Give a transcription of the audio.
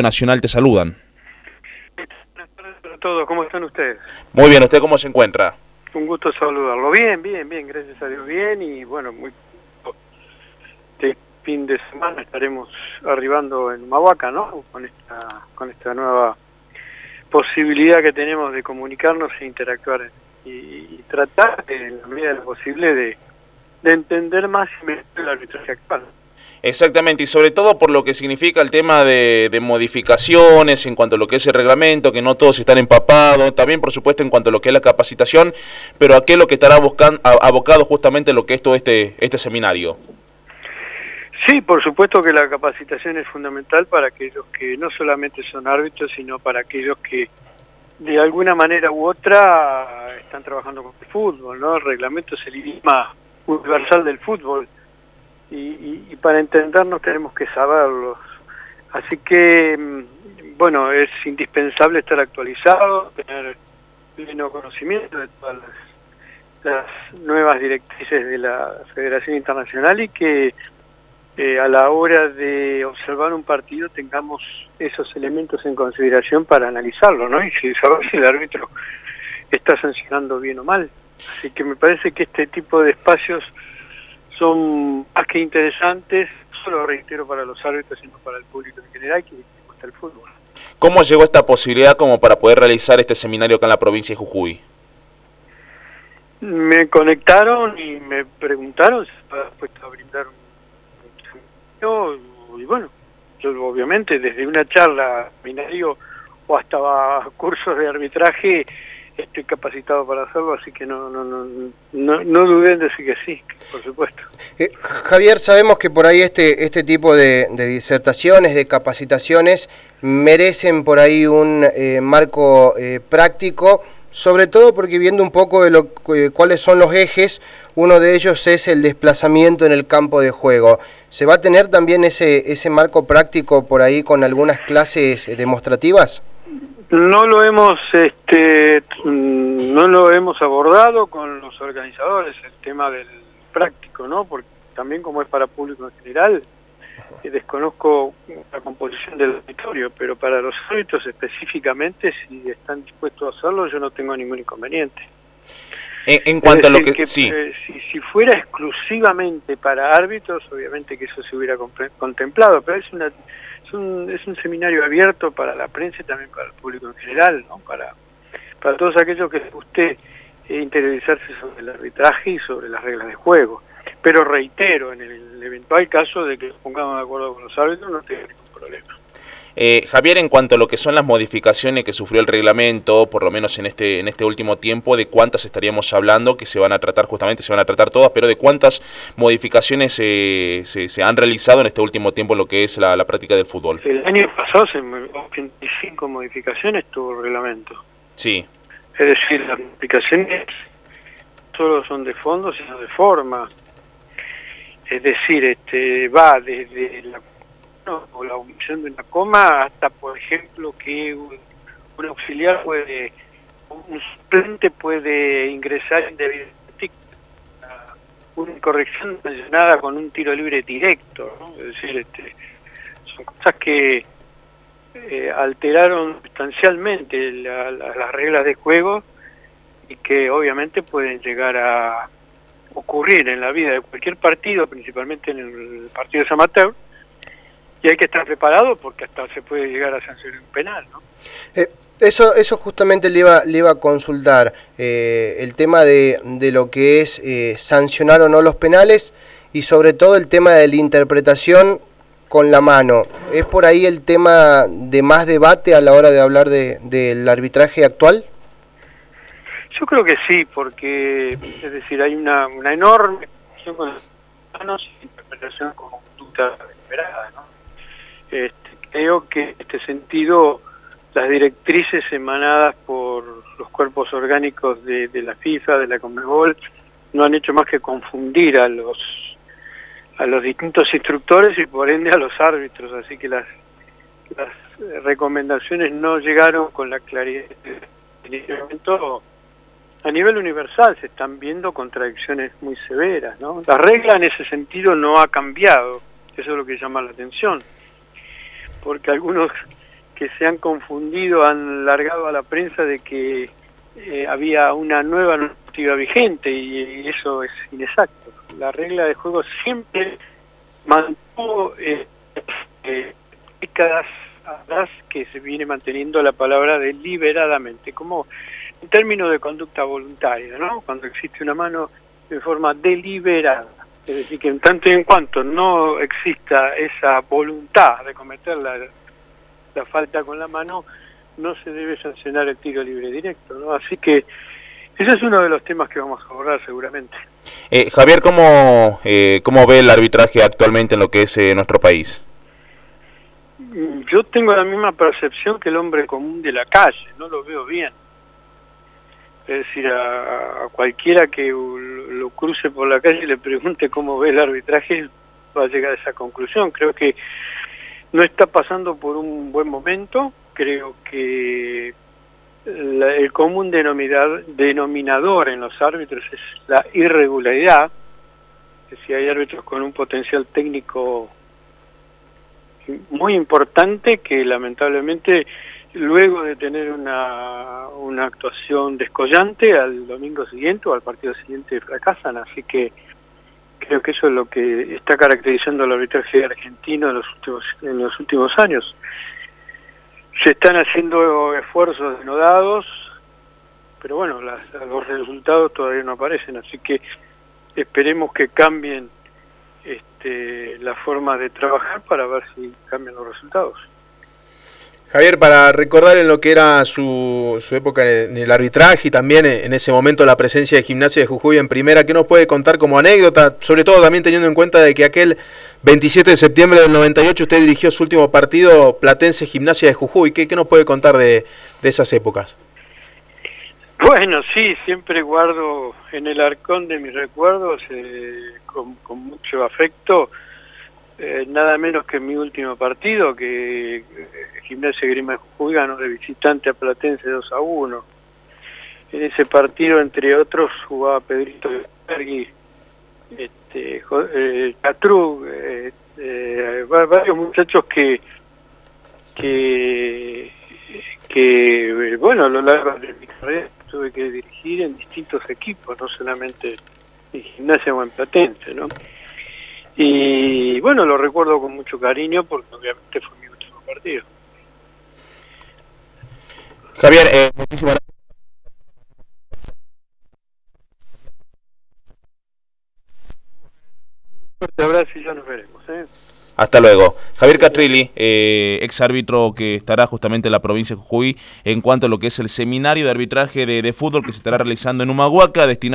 Nacional te saludan. Buenas tardes a todos, ¿cómo están ustedes? Muy bien, ¿usted cómo se encuentra? Un gusto saludarlo. Bien, gracias a Dios, bien, y bueno, este fin de semana estaremos arribando en Humahuaca, ¿no? Con esta nueva posibilidad que tenemos de comunicarnos e interactuar y tratar, en la medida de lo posible, de entender más y mejor el arbitraje actual. Exactamente, y sobre todo por lo que significa el tema de modificaciones en cuanto a lo que es el reglamento, que no todos están empapados, también por supuesto en cuanto a lo que es la capacitación, pero a qué es lo que estará abocado justamente lo que es todo este seminario. Sí, por supuesto que la capacitación es fundamental para aquellos que no solamente son árbitros, sino para aquellos que de alguna manera u otra están trabajando con el fútbol, ¿no? El reglamento es el idioma universal del fútbol. Y para entendernos tenemos que saberlos. Así que, bueno, es indispensable estar actualizado, tener pleno conocimiento de todas las nuevas directrices de la Federación Internacional y que a la hora de observar un partido tengamos esos elementos en consideración para analizarlo, ¿no? Y saber si el árbitro está sancionando bien o mal. Así que me parece que este tipo de espacios son más que interesantes, no solo reitero para los árbitros, sino para el público en general que gusta el fútbol. ¿Cómo llegó esta posibilidad como para poder realizar este seminario acá en la provincia de Jujuy? Me conectaron y me preguntaron si estaba dispuesto a brindar un seminario, y bueno, yo obviamente desde una charla, seminario o hasta cursos de arbitraje estoy capacitado para hacerlo, así que no duden en decir que sí, por supuesto. Javier, sabemos que por ahí este tipo de disertaciones, de capacitaciones, merecen por ahí un marco práctico, sobre todo porque viendo un poco de cuáles son los ejes, uno de ellos es el desplazamiento en el campo de juego. ¿Se va a tener también ese marco práctico por ahí con algunas clases demostrativas? No lo hemos abordado con los organizadores, el tema del práctico, ¿no? Porque también como es para público en general, desconozco la composición del auditorio, pero para los árbitros específicamente, si están dispuestos a hacerlo, yo no tengo ningún inconveniente. En cuanto a lo que sí. Si fuera exclusivamente para árbitros, obviamente que eso se hubiera contemplado, pero es un seminario abierto para la prensa y también para el público en general, ¿no? Para todos aquellos que les guste interiorizarse sobre el arbitraje y sobre las reglas de juego. Pero reitero, en el eventual caso de que nos pongamos de acuerdo con los árbitros, no tengo ningún problema. Javier, en cuanto a lo que son las modificaciones que sufrió el reglamento, por lo menos en este último tiempo, ¿de cuántas estaríamos hablando que se van a tratar? Justamente se van a tratar todas, pero ¿de cuántas modificaciones se han realizado en este último tiempo en lo que es la práctica del fútbol? El año pasado 85 modificaciones tuvo el reglamento. Sí. Es decir, las modificaciones no solo son de fondo, sino de forma. Es decir, va desde o la omisión de una coma hasta, por ejemplo, que un auxiliar un suplente puede ingresar indebidamente, una corrección sancionada con un tiro libre directo, ¿no? Es decir, son cosas que alteraron sustancialmente las reglas de juego y que obviamente pueden llegar a ocurrir en la vida de cualquier partido, principalmente en el partido amateur, y hay que estar preparado porque hasta se puede llegar a sancionar un penal, ¿no? Eso justamente le iba a consultar, el tema de lo que es sancionar o no los penales y sobre todo el tema de la interpretación con la mano. ¿Es por ahí el tema de más debate a la hora de hablar del arbitraje actual? Yo creo que sí, porque es decir, hay una enorme relación con las manos y interpretación como conducta deliberada, ¿no? Creo que en este sentido las directrices emanadas por los cuerpos orgánicos de la FIFA, de la CONMEBOL, no han hecho más que confundir a los distintos instructores y por ende a los árbitros, así que las recomendaciones no llegaron con la claridad. En este momento, a nivel universal, se están viendo contradicciones muy severas, ¿no? La regla en ese sentido no ha cambiado, eso es lo que llama la atención, porque algunos que se han confundido, han largado a la prensa de que había una nueva normativa vigente, y eso es inexacto. La regla de juego siempre mantuvo décadas atrás que se viene manteniendo la palabra deliberadamente, como en términos de conducta voluntaria, ¿no? Cuando existe una mano de forma deliberada. Es decir, que en tanto y en cuanto no exista esa voluntad de cometer la falta con la mano, no se debe sancionar el tiro libre directo, ¿no? Así que ese es uno de los temas que vamos a abordar seguramente. Javier, ¿cómo ve el arbitraje actualmente en lo que es nuestro país? Yo tengo la misma percepción que el hombre común de la calle, no lo veo bien. Es decir, a cualquiera que lo cruce por la calle y le pregunte cómo ve el arbitraje, va a llegar a esa conclusión. Creo que no está pasando por un buen momento. Creo que el común denominador en los árbitros es la irregularidad. Es decir, hay árbitros con un potencial técnico muy importante que lamentablemente, luego de tener una actuación descollante, al domingo siguiente o al partido siguiente fracasan. Así que creo que eso es lo que está caracterizando el arbitraje argentino en los últimos años. Se están haciendo esfuerzos denodados, pero bueno, los resultados todavía no aparecen, así que esperemos que cambien la forma de trabajar para ver si cambian los resultados. Javier, para recordar en lo que era su época en el arbitraje y también en ese momento la presencia de Gimnasia de Jujuy en primera, ¿qué nos puede contar como anécdota? Sobre todo también teniendo en cuenta de que aquel 27 de septiembre del 98 usted dirigió su último partido, Platense Gimnasia de Jujuy. ¿Qué nos puede contar de esas épocas? Bueno, sí, siempre guardo en el arcón de mis recuerdos, con mucho afecto, nada menos que en mi último partido, que Gimnasia Grima de Jujuy ganó de visitante a Platense 2-1. En ese partido, entre otros, jugaba Pedrito Bergui, Catrú, varios muchachos que bueno, a lo largo de mi carrera tuve que dirigir en distintos equipos, no solamente en Gimnasia o en Platense, ¿no? Y bueno, lo recuerdo con mucho cariño porque obviamente fue mi último partido. Javier, muchísimas gracias. Un fuerte abrazo y ya nos veremos, ¿eh? Hasta luego. Javier Catrilli, ex árbitro que estará justamente en la provincia de Jujuy en cuanto a lo que es el seminario de arbitraje de fútbol que se estará realizando en Humahuaca, destinado